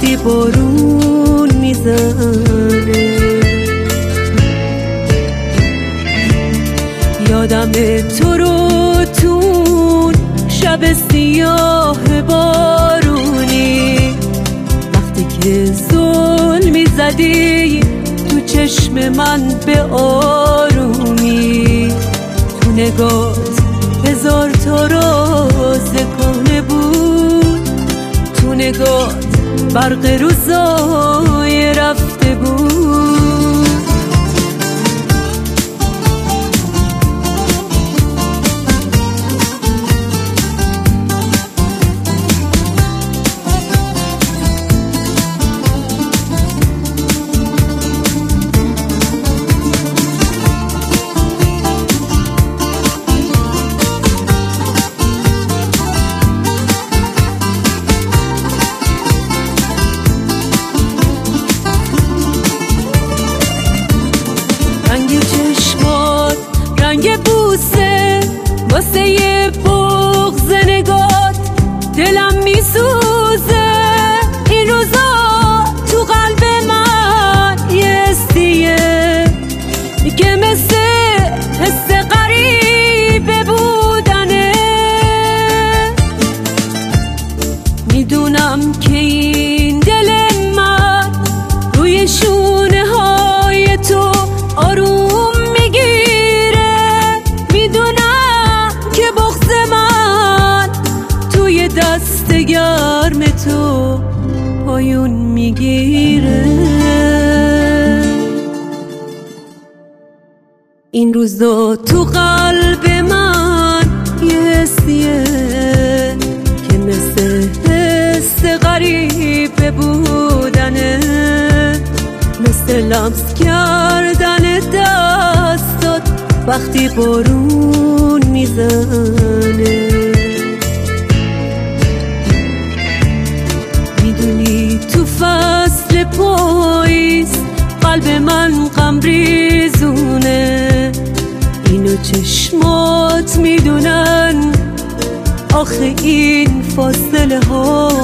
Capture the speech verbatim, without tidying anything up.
وقتی بارون میزنه. یادم تو رو تون شب سیاه بارونی، وقتی که زل میزدی تو چشم من به آرومی. تو نگات هزار تا راز کهنه بود، تو نگات برق روزای رفته بود. رنگ بوسه واسه یه بغض نگات دلم میسوزه. این روزا تو قلب من یه حسیه که مثل حس غریبه بودنه. میدونم که این دل من روی شونه های تو آروم دست گرم تو پایون میگیره. این روزا تو قلب من یه حسیه که مثل حس غریبه بودنه، مثل لمس کردن دستات وقتی بارون میزنه. تو فصل پاییز قلب من غم ریزونه، اینو چشمات میدونن، آخه این فاصله ها